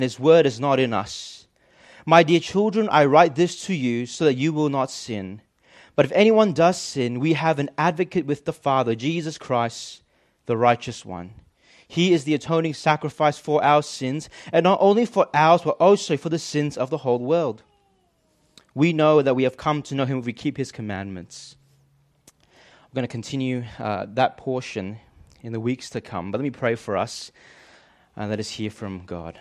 His word is not in us. My dear children, I write this to you so that you will not sin. But if anyone does sin, we have an advocate with the Father, Jesus Christ, the righteous one. He is the atoning sacrifice for our sins, and not only for ours, but also for the sins of the whole world. We know that we have come to know him if we keep his commandments. I'm going to continue that portion in the weeks to come, but let me pray for us and let us hear from God.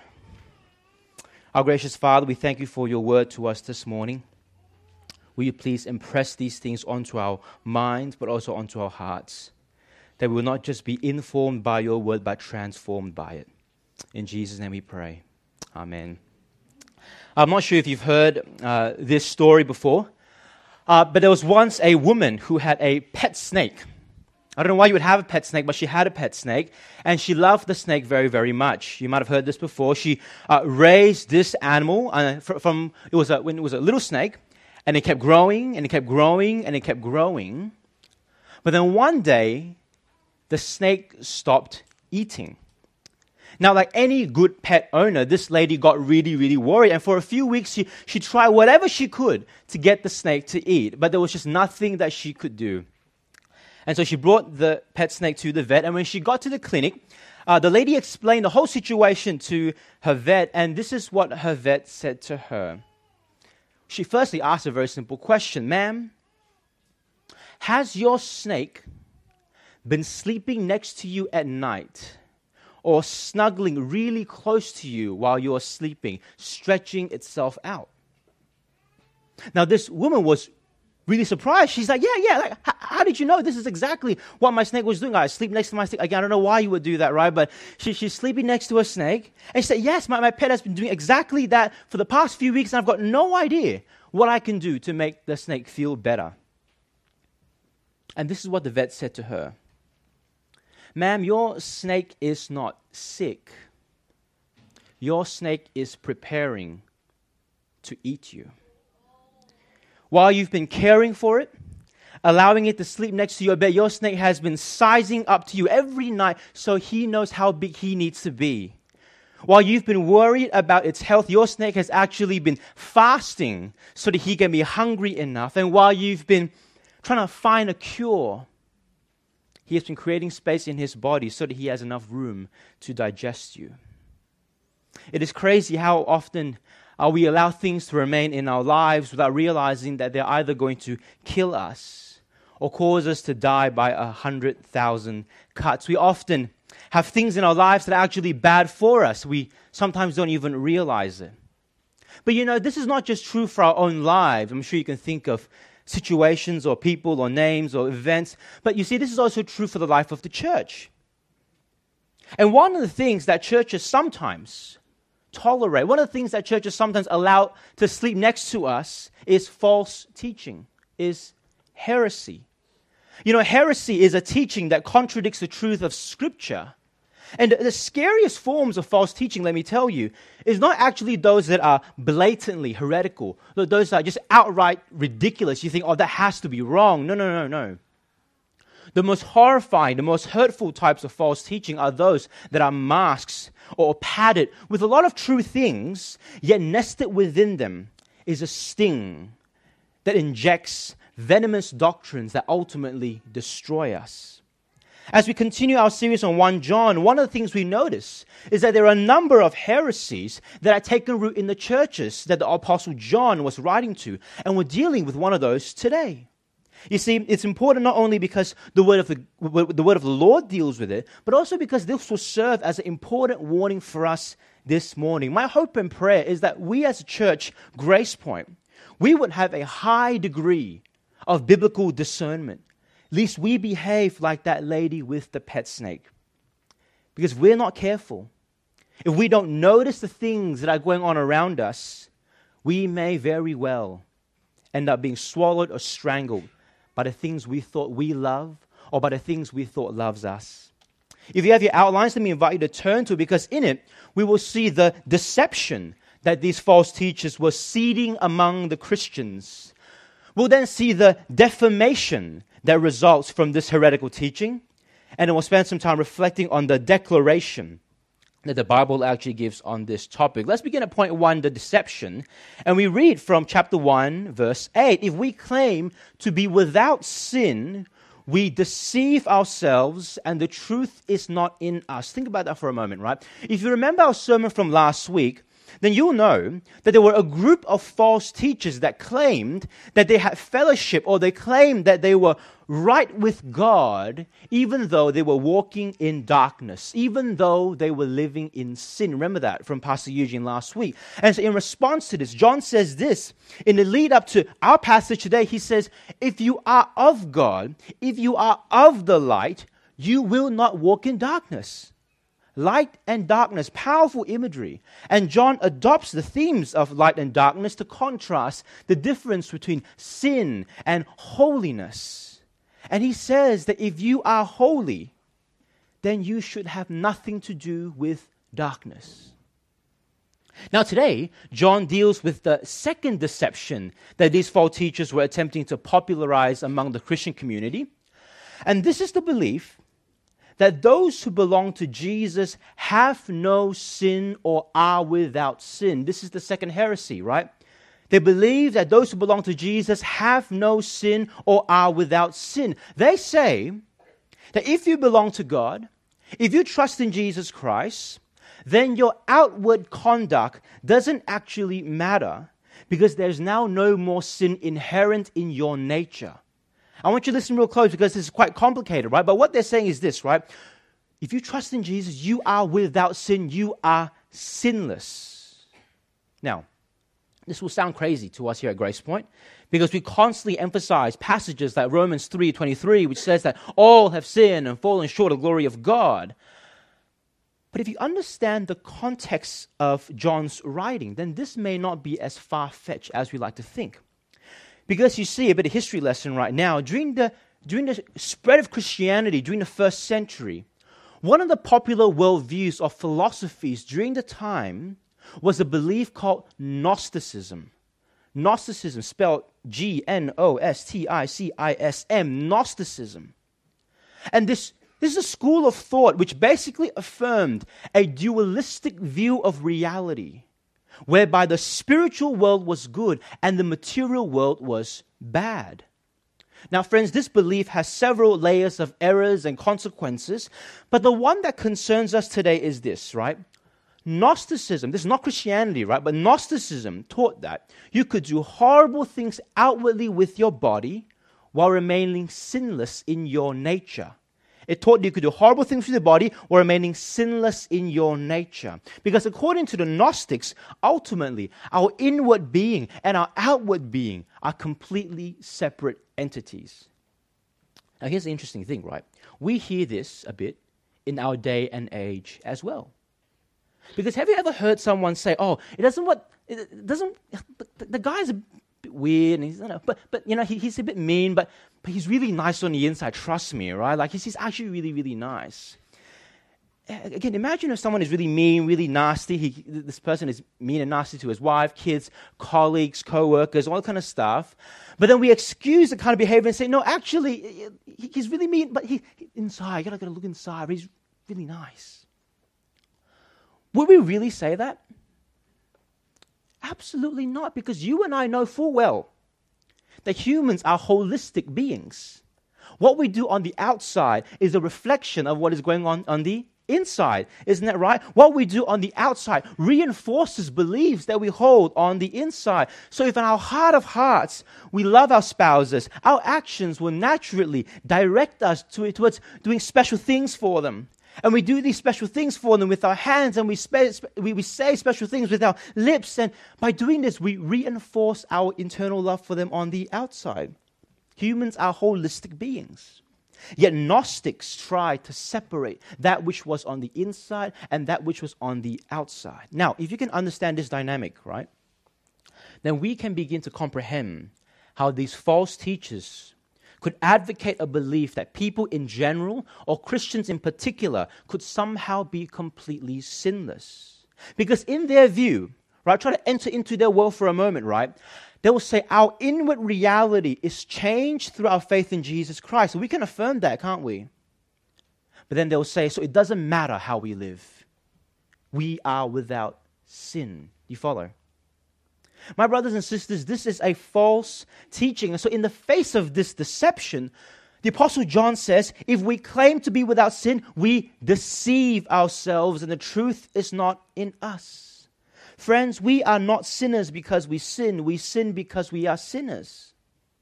Our gracious Father, we thank you for your word to us this morning. Will you please impress these things onto our minds, but also onto our hearts, that we will not just be informed by your word, but transformed by it. In Jesus' name we pray. Amen. I'm not sure if you've heard this story before, but there was once a woman who had a pet snake. I don't know why you would have a pet snake, but she had a pet snake, and she loved the snake very, very much. You might have heard this before. She raised this animal when it was a little snake, and it kept growing, and it kept growing, and it kept growing. But then one day, the snake stopped eating. Now, like any good pet owner, this lady got really, really worried. And for a few weeks, she tried whatever she could to get the snake to eat. But there was just nothing that she could do. And so she brought the pet snake to the vet. And when she got to the clinic, the lady explained the whole situation to her vet. And this is what her vet said to her. She firstly asked a very simple question. Ma'am, has your snake been sleeping next to you at night, or snuggling really close to you while you're sleeping, stretching itself out? Now, this woman was really surprised. She's like, yeah. Like, how did you know? This is exactly what my snake was doing. I sleep next to my snake. Again, I don't know why you would do that, right? But she's sleeping next to a snake. And she said, yes, my pet has been doing exactly that for the past few weeks, and I've got no idea what I can do to make the snake feel better. And this is what the vet said to her. Ma'am, your snake is not sick. Your snake is preparing to eat you. While you've been caring for it, allowing it to sleep next to your bed, your snake has been sizing up to you every night so he knows how big he needs to be. While you've been worried about its health, your snake has actually been fasting so that he can be hungry enough. And while you've been trying to find a cure, he has been creating space in his body so that he has enough room to digest you. It is crazy how often we allow things to remain in our lives without realizing that they're either going to kill us or cause us to die by 100,000 cuts. We often have things in our lives that are actually bad for us. We sometimes don't even realize it. But you know, this is not just true for our own lives. I'm sure you can think of situations or people or names or events. But you see, this is also true for the life of the church. And one of the things that churches sometimes tolerate, one of the things that churches sometimes allow to sleep next to us is false teaching, is heresy. You know, heresy is a teaching that contradicts the truth of Scripture. And the scariest forms of false teaching, let me tell you, is not actually those that are blatantly heretical, those that are just outright ridiculous. You think, oh, that has to be wrong. No. The most horrifying, the most hurtful types of false teaching are those that are masks or padded with a lot of true things, yet nested within them is a sting that injects venomous doctrines that ultimately destroy us. As we continue our series on 1 John, one of the things we notice is that there are a number of heresies that are taken root in the churches that the Apostle John was writing to, and we're dealing with one of those today. You see, it's important not only because the word of the Lord deals with it, but also because this will serve as an important warning for us this morning. My hope and prayer is that we as a church, Grace Point, we would have a high degree of biblical discernment, lest we behave like that lady with the pet snake. Because if we're not careful, if we don't notice the things that are going on around us, we may very well end up being swallowed or strangled by the things we thought we love or by the things we thought loves us. If you have your outlines, let me invite you to turn to it, because in it, we will see the deception that these false teachers were seeding among the Christians. We'll then see the defamation that results from this heretical teaching, and then we'll spend some time reflecting on the declaration that the Bible actually gives on this topic. Let's begin at point 1, the deception. And we read from chapter 1, verse 8. If we claim to be without sin, we deceive ourselves and the truth is not in us. Think about that for a moment, right? If you remember our sermon from last week, then you'll know that there were a group of false teachers that claimed that they had fellowship, or they claimed that they were right with God, even though they were walking in darkness, even though they were living in sin. Remember that from Pastor Eugene last week. And so in response to this, John says this, in the lead up to our passage today, he says, if you are of God, if you are of the light, you will not walk in darkness. Light and darkness, powerful imagery. And John adopts the themes of light and darkness to contrast the difference between sin and holiness. And he says that if you are holy, then you should have nothing to do with darkness. Now today, John deals with the second deception that these false teachers were attempting to popularize among the Christian community. And this is the belief that those who belong to Jesus have no sin or are without sin. This is the second heresy, right? They believe that those who belong to Jesus have no sin or are without sin. They say that if you belong to God, if you trust in Jesus Christ, then your outward conduct doesn't actually matter because there's now no more sin inherent in your nature. I want you to listen real close because this is quite complicated, right? But what they're saying is this, right? If you trust in Jesus, you are without sin. You are sinless. Now, this will sound crazy to us here at Grace Point because we constantly emphasize passages like Romans 3:23, which says that all have sinned and fallen short of the glory of God. But if you understand the context of John's writing, then this may not be as far-fetched as we like to think. Because you see, a bit of history lesson right now, during the spread of Christianity during the first century, one of the popular worldviews of philosophies during the time was a belief called Gnosticism. Gnosticism, spelled Gnosticism, Gnosticism. And this is a school of thought which basically affirmed a dualistic view of reality, whereby the spiritual world was good and the material world was bad. Now, friends, this belief has several layers of errors and consequences, but the one that concerns us today is this, right? Gnosticism, this is not Christianity, right? But Gnosticism taught that you could do horrible things outwardly with your body while remaining sinless in your nature. It taught you could do horrible things with your body while remaining sinless in your nature. Because according to the Gnostics, ultimately, our inward being and our outward being are completely separate entities. Now, here's the interesting thing, right? We hear this a bit in our day and age as well. Because have you ever heard someone say, "Oh, the guy's a bit weird, and he's, he's a bit mean, but he's really nice on the inside. Trust me, right? Like he's actually really, really nice." Again, imagine if someone is really mean, really nasty. This person is mean and nasty to his wife, kids, colleagues, co-workers, all that kind of stuff. But then we excuse the kind of behavior and say, "No, actually, he's really mean, but he inside, you gotta look inside. But he's really nice." Would we really say that? Absolutely not, because you and I know full well that humans are holistic beings. What we do on the outside is a reflection of what is going on the inside. Isn't that right? What we do on the outside reinforces beliefs that we hold on the inside. So if in our heart of hearts we love our spouses, our actions will naturally direct us towards doing special things for them. And we do these special things for them with our hands, and we say special things with our lips. And by doing this, we reinforce our internal love for them on the outside. Humans are holistic beings. Yet Gnostics try to separate that which was on the inside and that which was on the outside. Now, if you can understand this dynamic, right, then we can begin to comprehend how these false teachers could advocate a belief that people in general, or Christians in particular, could somehow be completely sinless. Because in their view, right, try to enter into their world for a moment, right, they will say our inward reality is changed through our faith in Jesus Christ. We can affirm that, can't we? But then they'll say, so it doesn't matter how we live. we are without sin. You follow? My brothers and sisters, this is a false teaching. And so in the face of this deception, the Apostle John says, if we claim to be without sin, we deceive ourselves and the truth is not in us. Friends, we are not sinners because we sin. We sin because we are sinners.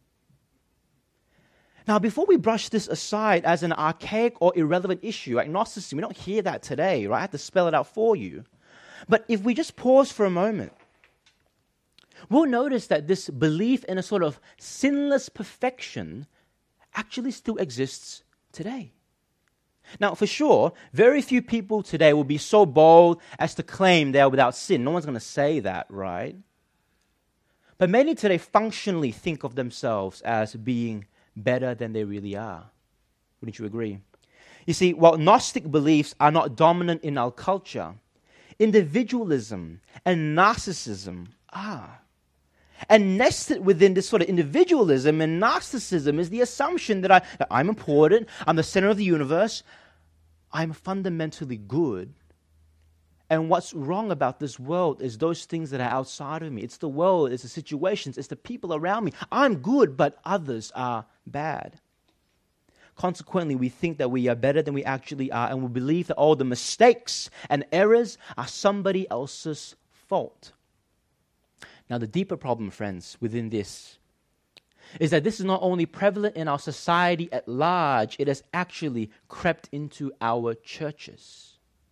Now, before we brush this aside as an archaic or irrelevant issue, agnosticism, we don't hear that today, right? I have to spell it out for you. But if we just pause for a moment, we'll notice that this belief in a sort of sinless perfection actually still exists today. Now, for sure, very few people today will be so bold as to claim they are without sin. No one's going to say that, right? But many today functionally think of themselves as being better than they really are. Wouldn't you agree? You see, while Gnostic beliefs are not dominant in our culture, individualism and narcissism are. And nested within this sort of individualism and narcissism is the assumption that I'm important, I'm the center of the universe, I'm fundamentally good. And what's wrong about this world is those things that are outside of me. It's the world, it's the situations, it's the people around me. I'm good, but others are bad. Consequently, we think that we are better than we actually are, and we believe that all the mistakes and errors are somebody else's fault. Now, the deeper problem, friends, within this is that this is not only prevalent in our society at large, it has actually crept into our churches.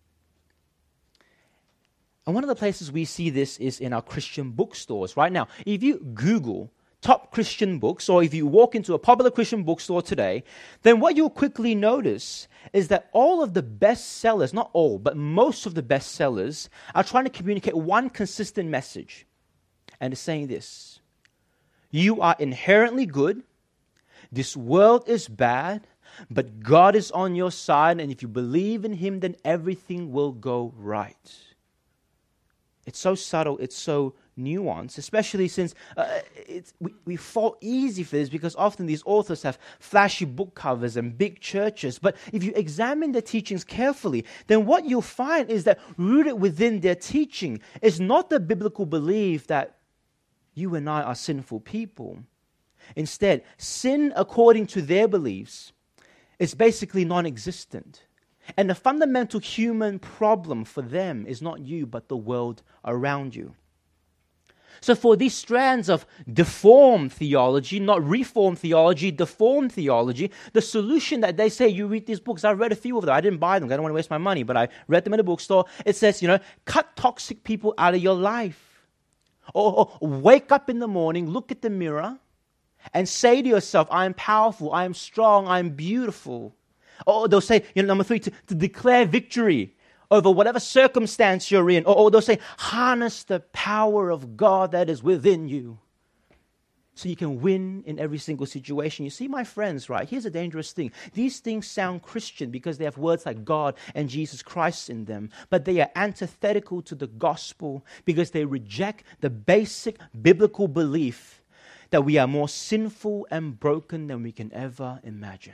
And one of the places we see this is in our Christian bookstores. Right now, if you Google top Christian books, or if you walk into a popular Christian bookstore today, then what you'll quickly notice is that all of the bestsellers, not all, but most of the bestsellers, are trying to communicate one consistent message. And it's saying this: you are inherently good, this world is bad, but God is on your side, and if you believe in Him, then everything will go right. It's so subtle, it's so nuanced, especially since we fall easy for this because often these authors have flashy book covers and big churches. But if you examine their teachings carefully, then what you'll find is that rooted within their teaching is not the biblical belief that you and I are sinful people. Instead, sin, according to their beliefs, is basically non-existent. And the fundamental human problem for them is not you, but the world around you. So for these strands of deformed theology, not reformed theology, deformed theology, the solution that they say, you read these books, I read a few of them, I didn't buy them, I don't want to waste my money, but I read them in a bookstore. It says, cut toxic people out of your life. Or wake up in the morning, look at the mirror, and say to yourself, I am powerful, I am strong, I am beautiful. Or they'll say, number 3, to declare victory over whatever circumstance you're in. Or they'll say, harness the power of God that is within you so you can win in every single situation. You see, my friends, right? Here's a dangerous thing. These things sound Christian because they have words like God and Jesus Christ in them, but they are antithetical to the gospel because they reject the basic biblical belief that we are more sinful and broken than we can ever imagine.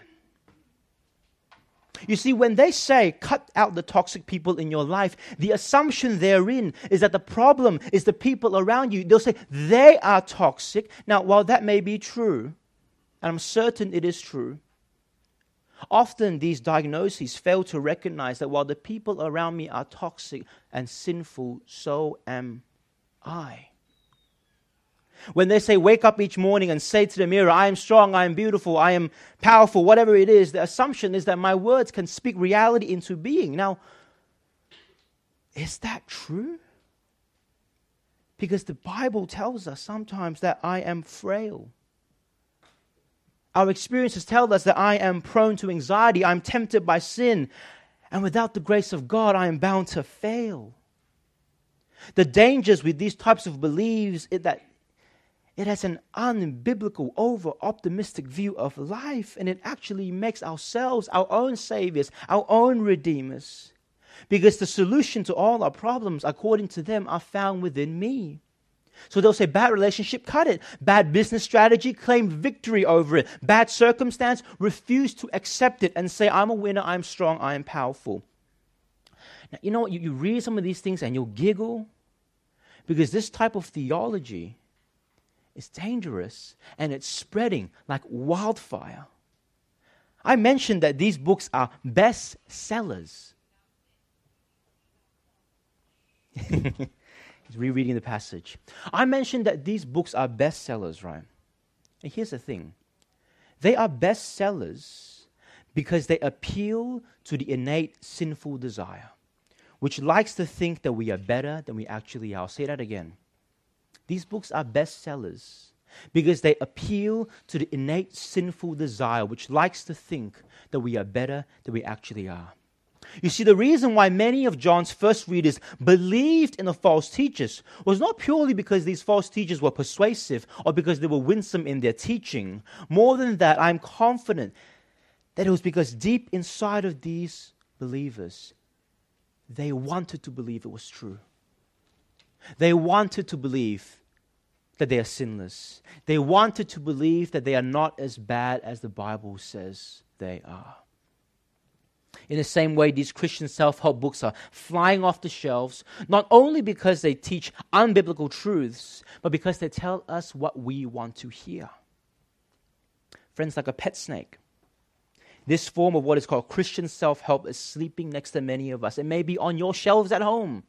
You see, when they say, cut out the toxic people in your life, the assumption therein is that the problem is the people around you. They'll say, they are toxic. Now, while that may be true, and I'm certain it is true, often these diagnoses fail to recognize that while the people around me are toxic and sinful, so am I. When they say, wake up each morning and say to the mirror, I am strong, I am beautiful, I am powerful, whatever it is, the assumption is that my words can speak reality into being. Now, is that true? Because the Bible tells us sometimes that I am frail. Our experiences tell us that I am prone to anxiety, I'm tempted by sin, and without the grace of God, I am bound to fail. The dangers with these types of beliefs is that it has an unbiblical, over-optimistic view of life, and it actually makes ourselves our own saviors, our own redeemers. Because the solution to all our problems, according to them, are found within me. So they'll say, bad relationship, cut it. Bad business strategy, claim victory over it. Bad circumstance, refuse to accept it and say, I'm a winner, I'm strong, I am powerful. Now, you know what? You read some of these things and you'll giggle because this type of theology is dangerous and it's spreading like wildfire. I mentioned that these books are bestsellers. He's rereading the passage. I mentioned that these books are bestsellers, right? And here's the thing. They are bestsellers because they appeal to the innate sinful desire, which likes to think that we are better than we actually are. I'll say that again. These books are bestsellers because they appeal to the innate sinful desire, which likes to think that we are better than we actually are. You see, the reason why many of John's first readers believed in the false teachers was not purely because these false teachers were persuasive or because they were winsome in their teaching. More than that, I'm confident that it was because deep inside of these believers, they wanted to believe it was true. They wanted to believe that they are sinless. They wanted to believe that they are not as bad as the Bible says they are. In the same way, these Christian self-help books are flying off the shelves, not only because they teach unbiblical truths, but because they tell us what we want to hear. Friends, like a pet snake, this form of what is called Christian self-help is sleeping next to many of us. It may be on your shelves at home,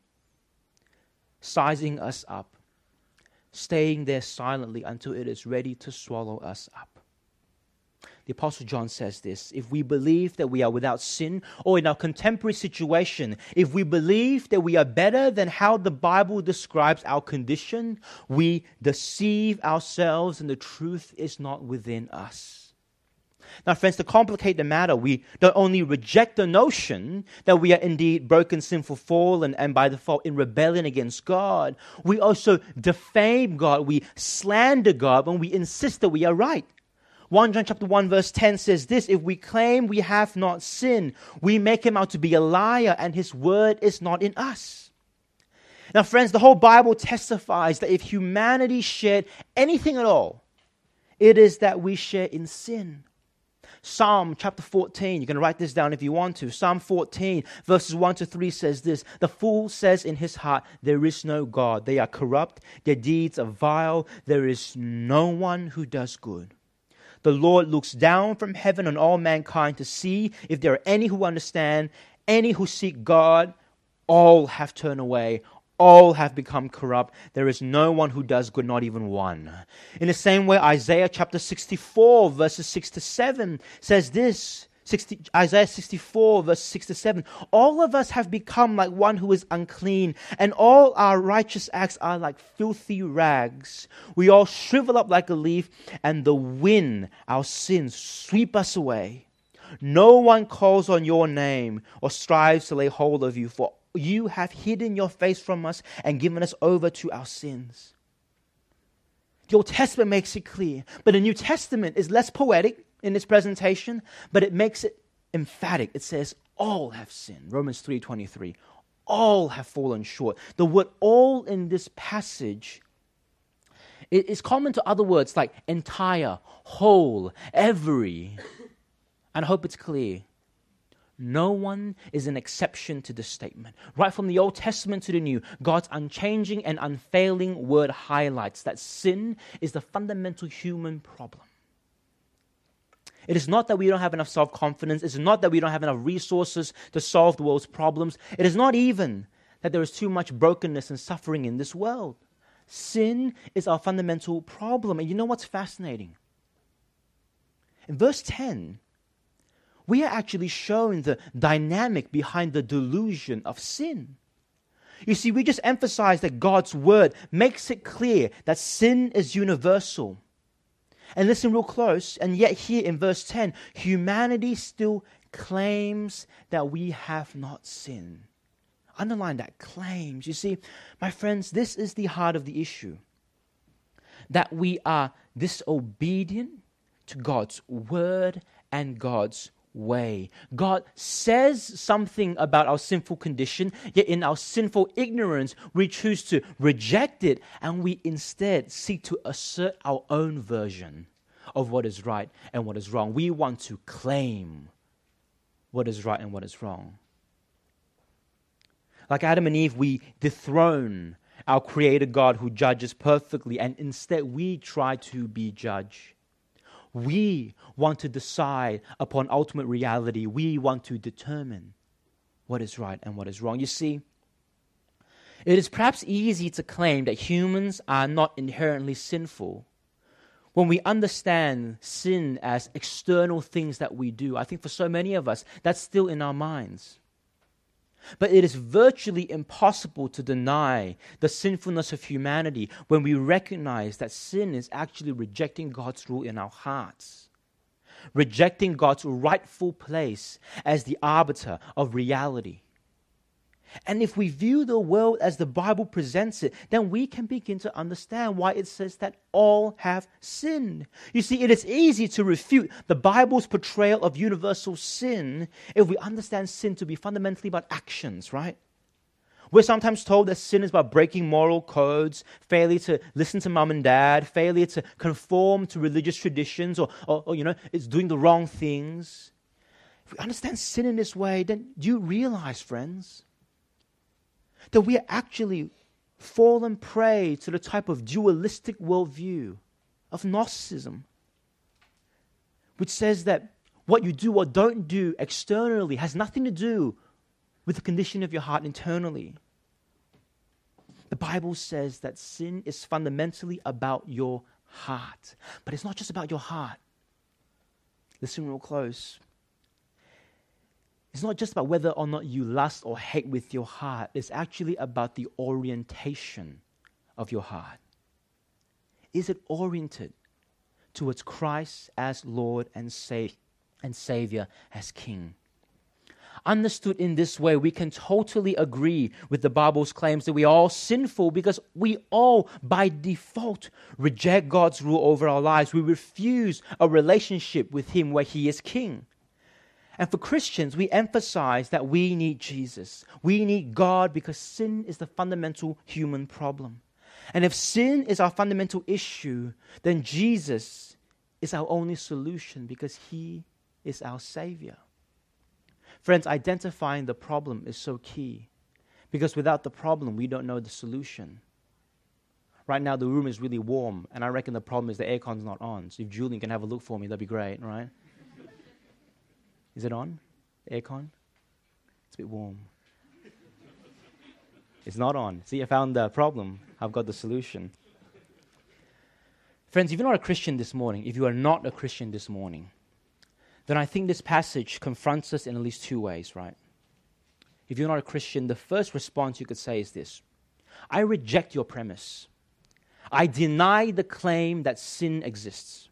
sizing us up, staying there silently until it is ready to swallow us up. The Apostle John says this: if we believe that we are without sin, or in our contemporary situation, if we believe that we are better than how the Bible describes our condition, we deceive ourselves and the truth is not within us. Now, friends, to complicate the matter, we don't only reject the notion that we are indeed broken, sinful, fallen, and by default in rebellion against God, we also defame God, we slander God when we insist that we are right. 1 John chapter 1 verse 10 says this: if we claim we have not sinned, we make him out to be a liar and his word is not in us. Now, friends, the whole Bible testifies that if humanity shared anything at all, it is that we share in sin. Psalm chapter 14, you can write this down if you want to. Psalm 14 verses 1 to 3 says this: the fool says in his heart, there is no God. They are corrupt, their deeds are vile, there is no one who does good. The Lord looks down from heaven on all mankind to see if there are any who understand, any who seek God. All have turned away. All have become corrupt. There is no one who does good, not even one. In the same way, Isaiah chapter 64 verses 6 to 7 says this. Isaiah 64 verse 6 to 7. All of us have become like one who is unclean, and all our righteous acts are like filthy rags. We all shrivel up like a leaf, and the wind, our sins, sweep us away. No one calls on your name or strives to lay hold of you, for you have hidden your face from us and given us over to our sins. The Old Testament makes it clear, but the New Testament is less poetic in its presentation, but it makes it emphatic. It says, all have sinned. Romans 3:23. All have fallen short. The word all in this passage is common to other words like entire, whole, every. And I hope it's clear. No one is an exception to this statement. Right from the Old Testament to the New, God's unchanging and unfailing word highlights that sin is the fundamental human problem. It is not that we don't have enough self-confidence. It is not that we don't have enough resources to solve the world's problems. It is not even that there is too much brokenness and suffering in this world. Sin is our fundamental problem. And you know what's fascinating? In verse 10, we are actually shown the dynamic behind the delusion of sin. You see, we just emphasize that God's word makes it clear that sin is universal. And listen real close, and yet here in verse 10, humanity still claims that we have not sinned. Underline that, claims. You see, my friends, this is the heart of the issue. That we are disobedient to God's word and God's way. God says something about our sinful condition, yet in our sinful ignorance, we choose to reject it, and we instead seek to assert our own version of what is right and what is wrong. We want to claim what is right and what is wrong. Like Adam and Eve, we dethrone our Creator God who judges perfectly, and instead we try to be judge. We want to decide upon ultimate reality. We want to determine what is right and what is wrong. You see, it is perhaps easy to claim that humans are not inherently sinful when we understand sin as external things that we do. I think for so many of us, that's still in our minds. But it is virtually impossible to deny the sinfulness of humanity when we recognize that sin is actually rejecting God's rule in our hearts, rejecting God's rightful place as the arbiter of reality. And if we view the world as the Bible presents it, then we can begin to understand why it says that all have sinned. You see, it is easy to refute the Bible's portrayal of universal sin if we understand sin to be fundamentally about actions, right? We're sometimes told that sin is about breaking moral codes, failure to listen to mom and dad, failure to conform to religious traditions, or it's doing the wrong things. If we understand sin in this way, then do you realize, friends, that we are actually fallen prey to the type of dualistic worldview of Gnosticism, which says that what you do or don't do externally has nothing to do with the condition of your heart internally. The Bible says that sin is fundamentally about your heart. But it's not just about your heart. Listen real close. It's not just about whether or not you lust or hate with your heart. It's actually about the orientation of your heart. Is it oriented towards Christ as Lord and Savior as King? Understood in this way, we can totally agree with the Bible's claims that we are all sinful because we all, by default, reject God's rule over our lives. We refuse a relationship with Him where He is King. And for Christians, we emphasize that we need Jesus. We need God because sin is the fundamental human problem. And if sin is our fundamental issue, then Jesus is our only solution because He is our Savior. Friends, identifying the problem is so key because without the problem, we don't know the solution. Right now, the room is really warm, and I reckon the problem is the aircon's not on. So if Julian can have a look for me, that'd be great, right? Is it on? The aircon? It's a bit warm. It's not on. See, I found the problem. I've got the solution. Friends, if you're not a Christian this morning, if you are not a Christian this morning, then I think this passage confronts us in at least two ways, right? If you're not a Christian, the first response you could say is this: I reject your premise. I deny the claim that sin exists.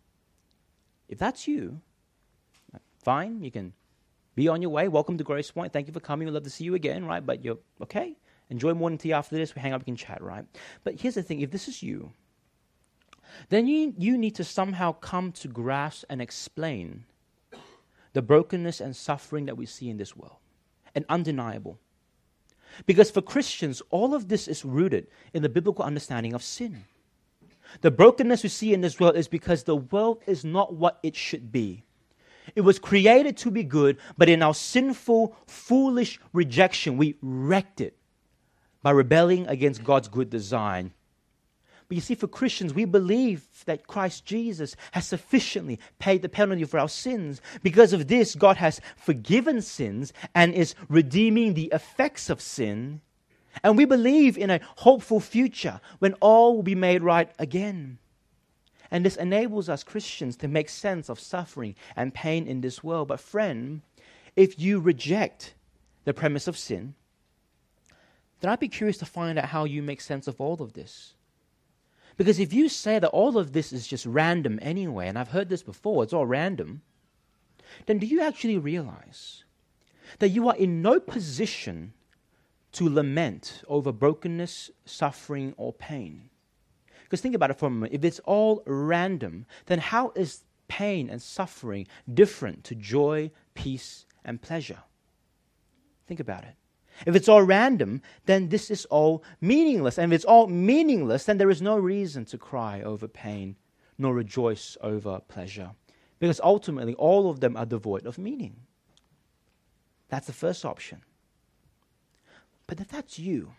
If that's you, fine, you can be on your way. Welcome to Grace Point. Thank you for coming. We'd love to see you again, right? But you're okay. Enjoy morning tea after this. We hang up, we can chat, right? But here's the thing. If this is you, then you need to somehow come to grasp and explain the brokenness and suffering that we see in this world. And undeniable. Because for Christians, all of this is rooted in the biblical understanding of sin. The brokenness we see in this world is because the world is not what it should be. It was created to be good, but in our sinful, foolish rejection, we wrecked it by rebelling against God's good design. But you see, for Christians, we believe that Christ Jesus has sufficiently paid the penalty for our sins. Because of this, God has forgiven sins and is redeeming the effects of sin. And we believe in a hopeful future when all will be made right again. And this enables us Christians to make sense of suffering and pain in this world. But friend, if you reject the premise of sin, then I'd be curious to find out how you make sense of all of this. Because if you say that all of this is just random anyway, and I've heard this before, it's all random, then do you actually realize that you are in no position to lament over brokenness, suffering, or pain? Because think about it for a moment. If it's all random, then how is pain and suffering different to joy, peace, and pleasure? Think about it. If it's all random, then this is all meaningless. And if it's all meaningless, then there is no reason to cry over pain, nor rejoice over pleasure. Because ultimately, all of them are devoid of meaning. That's the first option. But if that's you,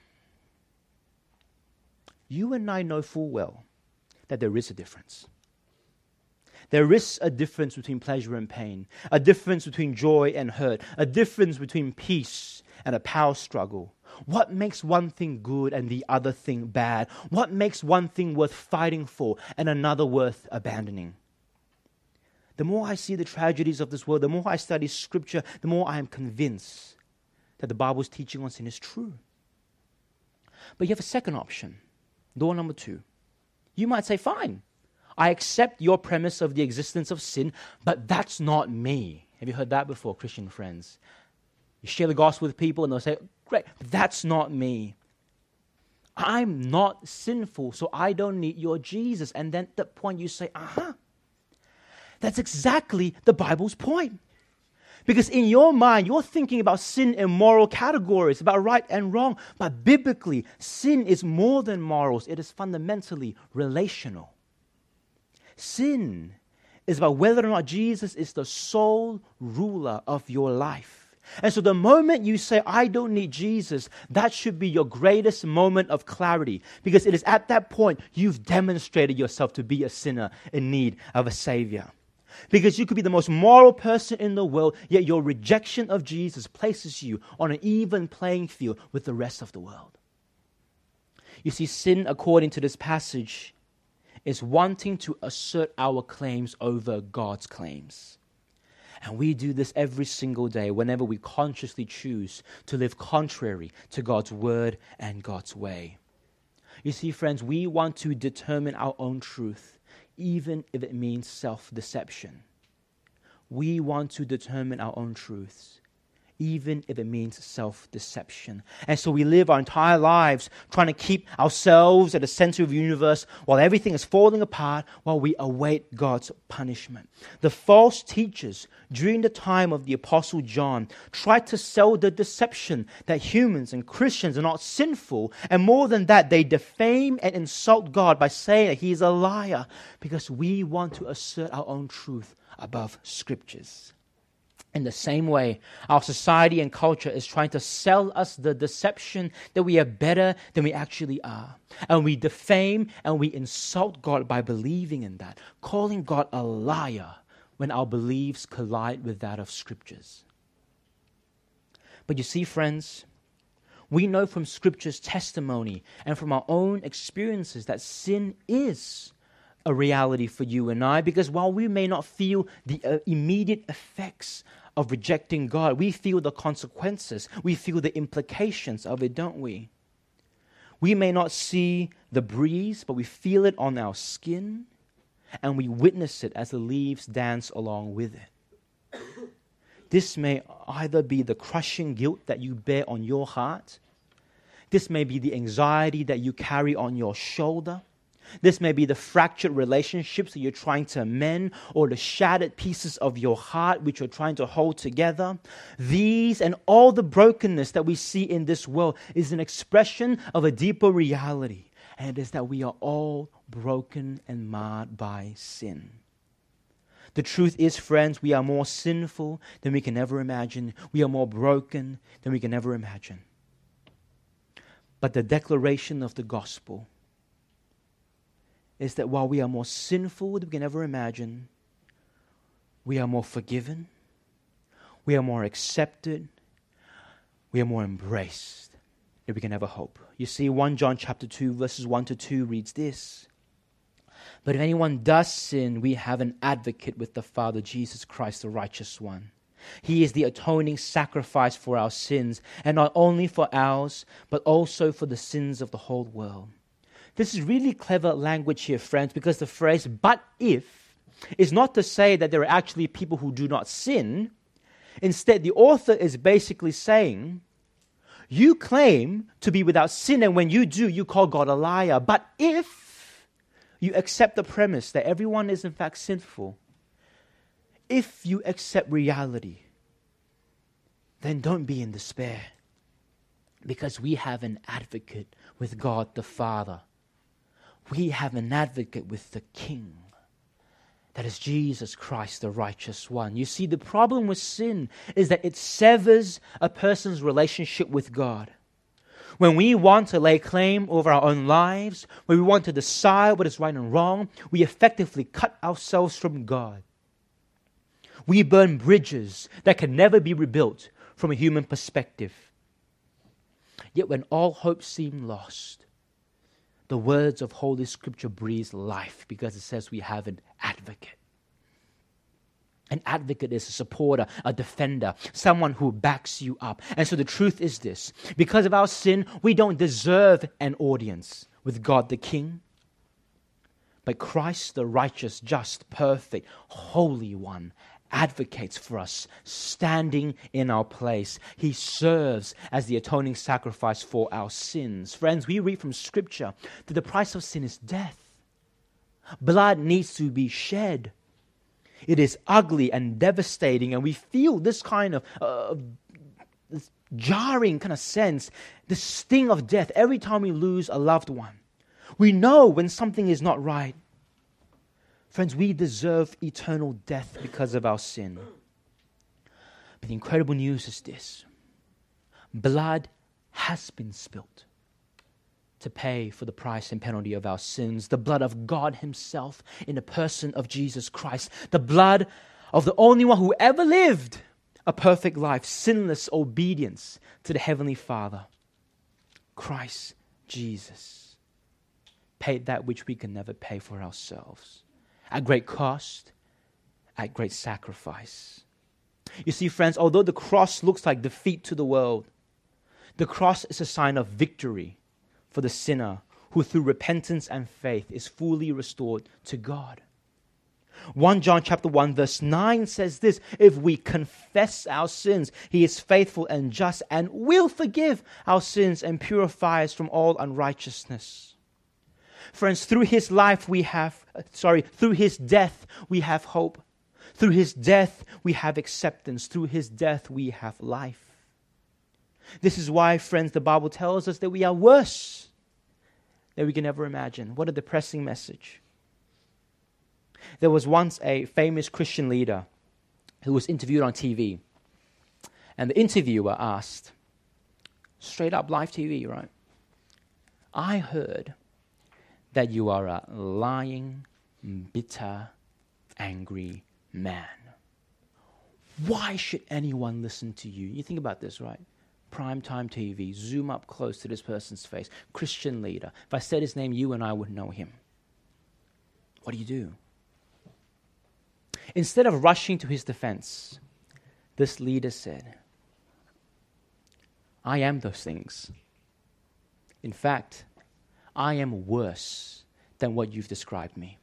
you and I know full well that there is a difference. There is a difference between pleasure and pain, a difference between joy and hurt, a difference between peace and a power struggle. What makes one thing good and the other thing bad? What makes one thing worth fighting for and another worth abandoning? The more I see the tragedies of this world, the more I study Scripture, the more I am convinced that the Bible's teaching on sin is true. But you have a second option, door number 2. You might say, fine, I accept your premise of the existence of sin, but that's not me. Have you heard that before, Christian friends? You share the gospel with people and they'll say, great, but that's not me. I'm not sinful, so I don't need your Jesus. And then at that point you say, that's exactly the Bible's point. Because in your mind, you're thinking about sin in moral categories, about right and wrong. But biblically, sin is more than morals. It is fundamentally relational. Sin is about whether or not Jesus is the sole ruler of your life. And so the moment you say, I don't need Jesus, that should be your greatest moment of clarity. Because it is at that point you've demonstrated yourself to be a sinner in need of a Savior. Because you could be the most moral person in the world, yet your rejection of Jesus places you on an even playing field with the rest of the world. You see, sin, according to this passage, is wanting to assert our claims over God's claims. And we do this every single day whenever we consciously choose to live contrary to God's word and God's way. You see, friends, we want to determine our own truth, even if it means self-deception. We want to determine our own truths, even if it means self-deception. And so we live our entire lives trying to keep ourselves at the center of the universe while everything is falling apart, while we await God's punishment. The false teachers during the time of the Apostle John tried to sell the deception that humans and Christians are not sinful, and more than that, they defame and insult God by saying that He is a liar because we want to assert our own truth above Scriptures. In the same way, our society and culture is trying to sell us the deception that we are better than we actually are. And we defame and we insult God by believing in that, calling God a liar when our beliefs collide with that of Scriptures. But you see, friends, we know from Scripture's testimony and from our own experiences that sin is a reality for you and I, because while we may not feel the immediate effects of rejecting God, we feel the consequences, we feel the implications of it, don't we? We may not see the breeze, but we feel it on our skin, and we witness it as the leaves dance along with it. This may either be the crushing guilt that you bear on your heart, this may be the anxiety that you carry on your shoulder, this may be the fractured relationships that you're trying to mend, or the shattered pieces of your heart which you're trying to hold together. These and all the brokenness that we see in this world is an expression of a deeper reality, and it is that we are all broken and marred by sin. The truth is, friends, we are more sinful than we can ever imagine. We are more broken than we can ever imagine. But the declaration of the gospel is that while we are more sinful than we can ever imagine, we are more forgiven, we are more accepted, we are more embraced than we can ever hope. You see, 1 John chapter 2, verses 1 to 2 reads this: But if anyone does sin, we have an advocate with the Father, Jesus Christ, the righteous one. He is the atoning sacrifice for our sins, and not only for ours, but also for the sins of the whole world. This is really clever language here, friends, because the phrase, but if, is not to say that there are actually people who do not sin. Instead, the author is basically saying, you claim to be without sin, and when you do, you call God a liar. But if you accept the premise that everyone is in fact sinful, if you accept reality, then don't be in despair, because we have an advocate with God the Father. We have an advocate with the King. That is Jesus Christ, the righteous one. You see, the problem with sin is that it severs a person's relationship with God. When we want to lay claim over our own lives, when we want to decide what is right and wrong, we effectively cut ourselves from God. We burn bridges that can never be rebuilt from a human perspective. Yet when all hope seemed lost, the words of Holy Scripture breathe life because it says we have an advocate. An advocate is a supporter, a defender, someone who backs you up. And so the truth is this: because of our sin, we don't deserve an audience with God the King. But Christ, the righteous, just, perfect, holy one, advocates for us, standing in our place. He serves as the atoning sacrifice for our sins. Friends, we read from Scripture that the price of sin is death. Blood needs to be shed. It is ugly and devastating, and we feel this kind of this jarring kind of sense, the sting of death every time we lose a loved one. We know when something is not right. Friends, we deserve eternal death because of our sin. But the incredible news is this: blood has been spilt to pay for the price and penalty of our sins. The blood of God Himself in the person of Jesus Christ. The blood of the only one who ever lived a perfect life, sinless obedience to the Heavenly Father. Christ Jesus paid that which we can never pay for ourselves. At great cost, at great sacrifice. You see, friends, although the cross looks like defeat to the world, the cross is a sign of victory for the sinner who through repentance and faith is fully restored to God. 1 John chapter 1 verse 9 says this: if we confess our sins, He is faithful and just and will forgive our sins and purify us from all unrighteousness. Friends, through His death we have hope. Through His death we have acceptance. Through His death we have life. This is why, friends, the Bible tells us that we are worse than we can ever imagine. What a depressing message. There was once a famous Christian leader who was interviewed on TV. And the interviewer asked, straight up live TV, right? I heard that you are a lying, bitter, angry man. Why should anyone listen to you? You think about this, right? Primetime TV, zoom up close to this person's face, Christian leader. If I said his name, you and I would know him. What do? Instead of rushing to his defense, this leader said, I am those things. In fact, I am worse than what you've described me.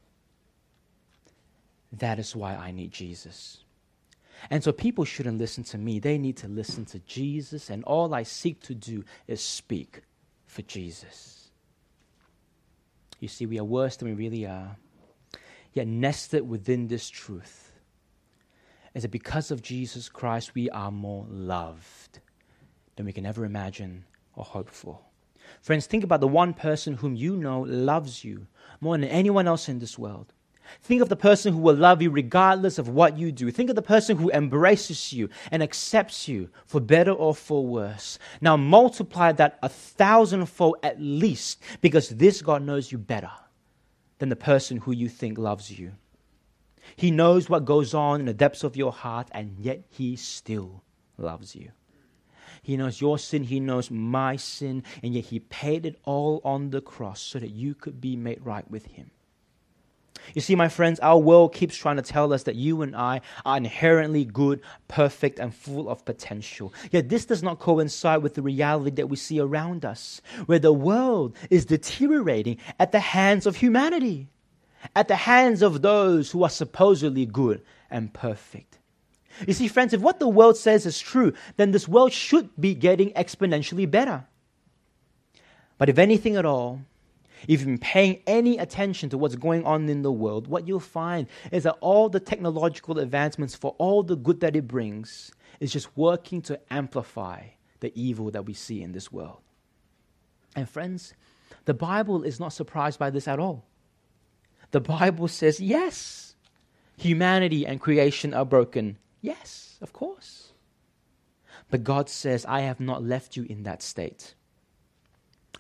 That is why I need Jesus. And so people shouldn't listen to me. They need to listen to Jesus. And all I seek to do is speak for Jesus. You see, we are worse than we really are. Yet nested within this truth is that because of Jesus Christ, we are more loved than we can ever imagine or hope for. Friends, think about the one person whom you know loves you more than anyone else in this world. Think of the person who will love you regardless of what you do. Think of the person who embraces you and accepts you for better or for worse. Now multiply that 1,000-fold at least, because this God knows you better than the person who you think loves you. He knows what goes on in the depths of your heart, and yet He still loves you. He knows your sin, He knows my sin, and yet He paid it all on the cross so that you could be made right with Him. You see, my friends, our world keeps trying to tell us that you and I are inherently good, perfect, and full of potential. Yet this does not coincide with the reality that we see around us, where the world is deteriorating at the hands of humanity, at the hands of those who are supposedly good and perfect. You see, friends, if what the world says is true, then this world should be getting exponentially better. But if anything at all, if you've been paying any attention to what's going on in the world, what you'll find is that all the technological advancements, for all the good that it brings, is just working to amplify the evil that we see in this world. And friends, the Bible is not surprised by this at all. The Bible says, yes, humanity and creation are broken. Yes, of course. But God says, I have not left you in that state.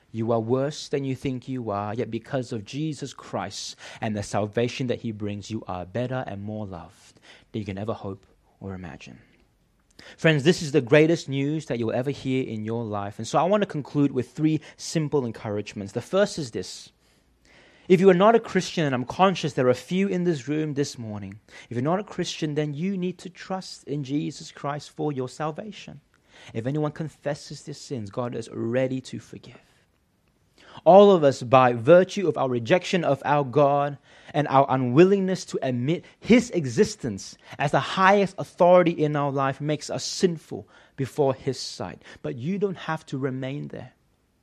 You are worse than you think you are, yet because of Jesus Christ and the salvation that He brings, you are better and more loved than you can ever hope or imagine. Friends, this is the greatest news that you'll ever hear in your life. And so I want to conclude with 3 simple encouragements. The first is this. If you are not a Christian, and I'm conscious there are a few in this room this morning, if you're not a Christian, then you need to trust in Jesus Christ for your salvation. If anyone confesses their sins, God is ready to forgive. All of us, by virtue of our rejection of our God and our unwillingness to admit His existence as the highest authority in our life, makes us sinful before His sight. But you don't have to remain there.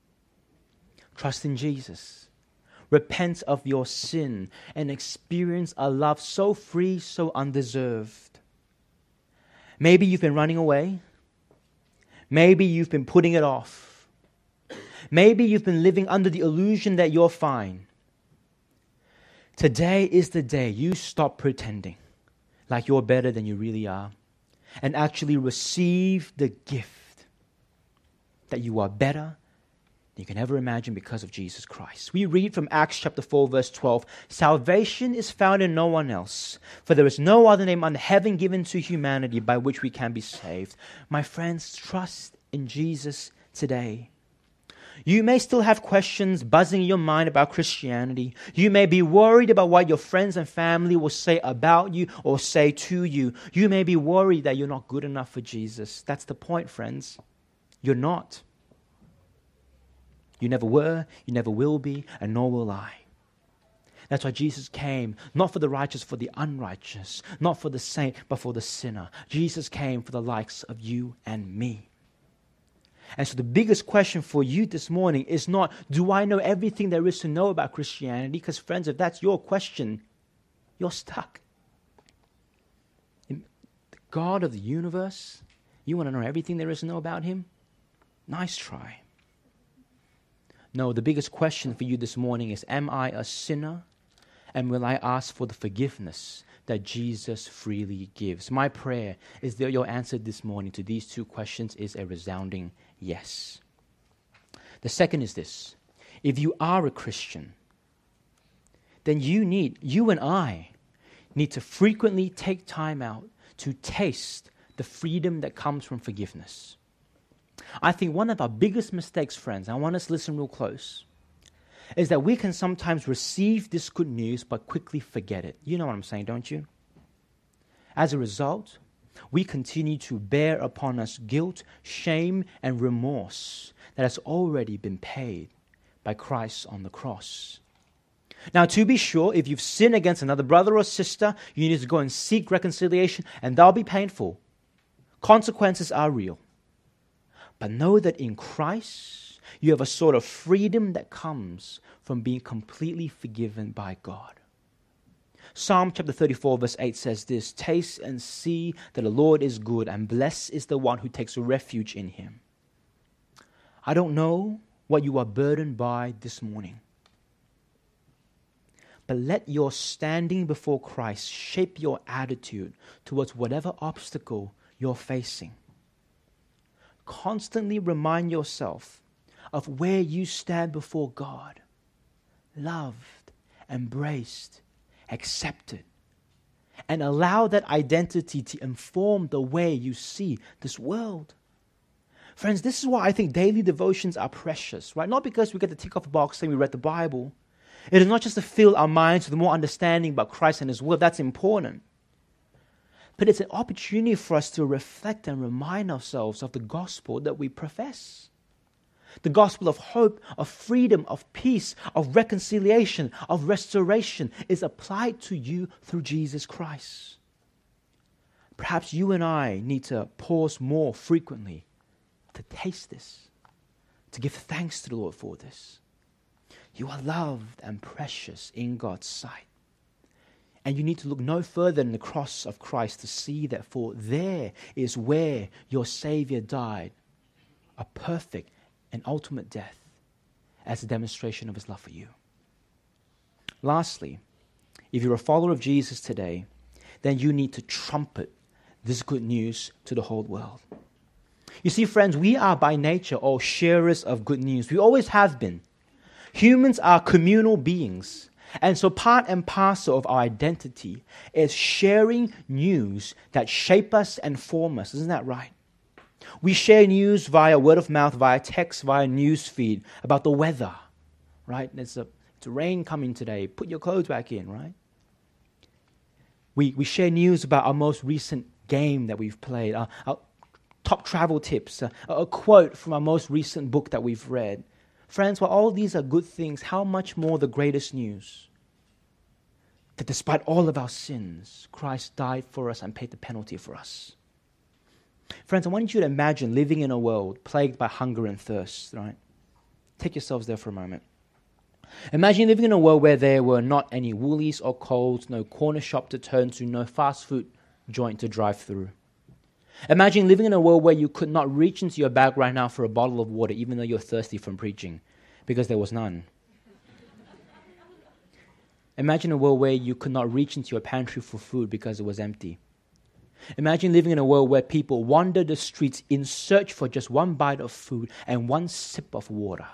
Trust in Jesus. Repent of your sin and experience a love so free, so undeserved. Maybe you've been running away. Maybe you've been putting it off. Maybe you've been living under the illusion that you're fine. Today is the day you stop pretending like you're better than you really are and actually receive the gift that you are better than you can ever imagine because of Jesus Christ. We read from Acts chapter 4, verse 12, "Salvation is found in no one else, for there is no other name under heaven given to humanity by which we can be saved." My friends, trust in Jesus today. You may still have questions buzzing in your mind about Christianity. You may be worried about what your friends and family will say about you or say to you. You may be worried that you're not good enough for Jesus. That's the point, friends. You're not. You never were, you never will be, and nor will I. That's why Jesus came, not for the righteous, for the unrighteous, not for the saint, but for the sinner. Jesus came for the likes of you and me. And so the biggest question for you this morning is not, do I know everything there is to know about Christianity? Because friends, if that's your question, you're stuck. The God of the universe, you want to know everything there is to know about Him? Nice try. No, the biggest question for you this morning is, am I a sinner? And will I ask for the forgiveness that Jesus freely gives? My prayer is that your answer this morning to these 2 questions is a resounding yes. The second is this. If you are a Christian, then you and I need to frequently take time out to taste the freedom that comes from forgiveness. I think one of our biggest mistakes, friends, I want us to listen real close, is that we can sometimes receive this good news but quickly forget it. You know what I'm saying, don't you? As a result, we continue to bear upon us guilt, shame, and remorse that has already been paid by Christ on the cross. Now, to be sure, if you've sinned against another brother or sister, you need to go and seek reconciliation, and that'll be painful. Consequences are real. But know that in Christ, you have a sort of freedom that comes from being completely forgiven by God. Psalm chapter 34 verse 8 says this, "Taste and see that the Lord is good, and blessed is the one who takes refuge in Him." I don't know what you are burdened by this morning, but let your standing before Christ shape your attitude towards whatever obstacle you're facing. Constantly remind yourself of where you stand before God, loved, embraced, accepted, and allow that identity to inform the way you see this world. Friends, this is why I think daily devotions are precious, right? Not because we get to tick off a box saying we read the Bible. It is not just to fill our minds with more understanding about Christ and His Word. That's important. But it's an opportunity for us to reflect and remind ourselves of the gospel that we profess. The gospel of hope, of freedom, of peace, of reconciliation, of restoration is applied to you through Jesus Christ. Perhaps you and I need to pause more frequently to taste this, to give thanks to the Lord for this. You are loved and precious in God's sight. And you need to look no further than the cross of Christ to see that, for there is where your Savior died, a perfect and ultimate death as a demonstration of His love for you. Lastly, if you're a follower of Jesus today, then you need to trumpet this good news to the whole world. You see, friends, we are by nature all sharers of good news. We always have been. Humans are communal beings. And so part and parcel of our identity is sharing news that shape us and form us. Isn't that right? We share news via word of mouth, via text, via news feed about the weather, right? It's rain coming today. Put your clothes back in, right? We share news about our most recent game that we've played, our top travel tips, a quote from our most recent book that we've read. Friends, while all these are good things, how much more the greatest news? That despite all of our sins, Christ died for us and paid the penalty for us. Friends, I want you to imagine living in a world plagued by hunger and thirst, right? Take yourselves there for a moment. Imagine living in a world where there were not any Woolies or Coles, no corner shop to turn to, no fast food joint to drive through. Imagine living in a world where you could not reach into your bag right now for a bottle of water, even though you're thirsty from preaching, because there was none. Imagine a world where you could not reach into your pantry for food because it was empty. Imagine living in a world where people wander the streets in search for just one bite of food and one sip of water.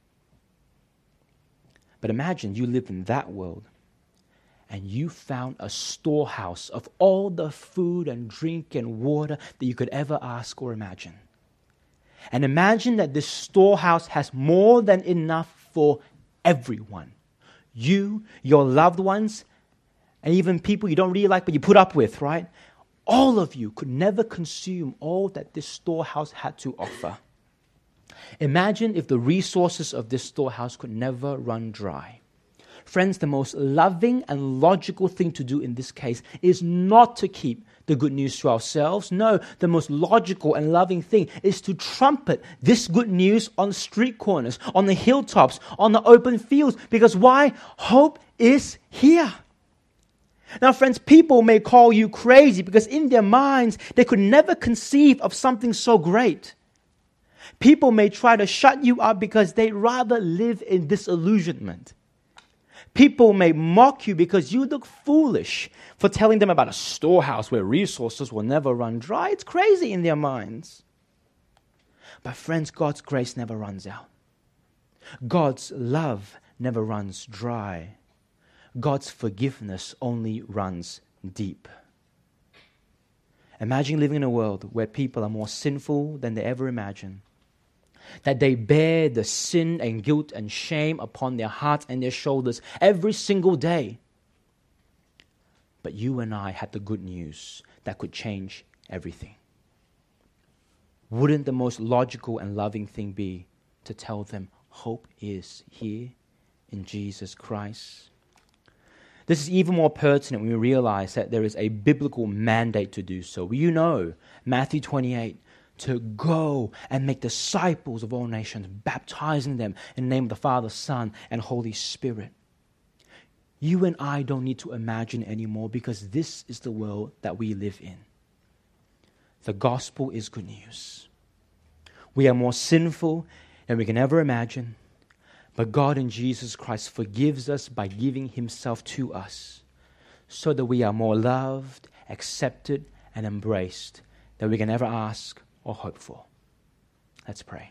But imagine you lived in that world and you found a storehouse of all the food and drink and water that you could ever ask or imagine. And imagine that this storehouse has more than enough for everyone. You, your loved ones, and even people you don't really like but you put up with, right? All of you could never consume all that this storehouse had to offer. Imagine if the resources of this storehouse could never run dry. Friends, the most loving and logical thing to do in this case is not to keep the good news to ourselves. No, the most logical and loving thing is to trumpet this good news on street corners, on the hilltops, on the open fields. Because why? Hope is here. Now, friends, people may call you crazy because in their minds, they could never conceive of something so great. People may try to shut you up because they'd rather live in disillusionment. People may mock you because you look foolish for telling them about a storehouse where resources will never run dry. It's crazy in their minds. But friends, God's grace never runs out. God's love never runs dry. God's forgiveness only runs deep. Imagine living in a world where people are more sinful than they ever imagined. That they bear the sin and guilt and shame upon their hearts and their shoulders every single day. But you and I had the good news that could change everything. Wouldn't the most logical and loving thing be to tell them hope is here in Jesus Christ? This is even more pertinent when we realize that there is a biblical mandate to do so. You know, Matthew 28, to go and make disciples of all nations, baptizing them in the name of the Father, Son, and Holy Spirit. You and I don't need to imagine anymore because this is the world that we live in. The gospel is good news. We are more sinful than we can ever imagine, but God in Jesus Christ forgives us by giving Himself to us so that we are more loved, accepted, and embraced than we can ever ask or hope for. Let's pray.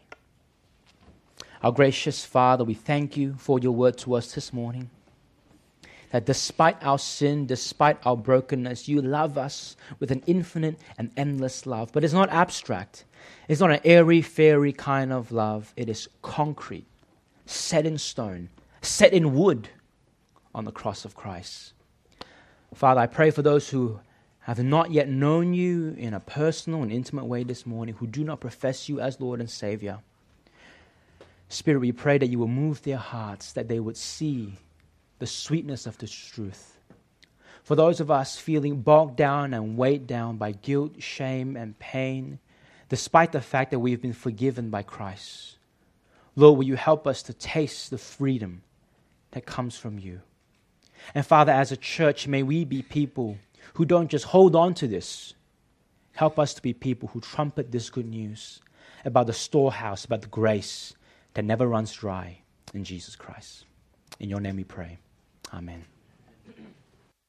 Our gracious Father, we thank you for your word to us this morning. That despite our sin, despite our brokenness, you love us with an infinite and endless love. But it's not abstract. It's not an airy-fairy kind of love. It is concrete, set in stone, set in wood on the cross of Christ. Father, I pray for those who have not yet known you in a personal and intimate way this morning, who do not profess you as Lord and Savior. Spirit, we pray that you will move their hearts, that they would see the sweetness of this truth. For those of us feeling bogged down and weighed down by guilt, shame, and pain, despite the fact that we've been forgiven by Christ, Lord, will you help us to taste the freedom that comes from you? And Father, as a church, may we be people who don't just hold on to this. Help us to be people who trumpet this good news about the storehouse, about the grace that never runs dry in Jesus Christ. In your name we pray. Amen.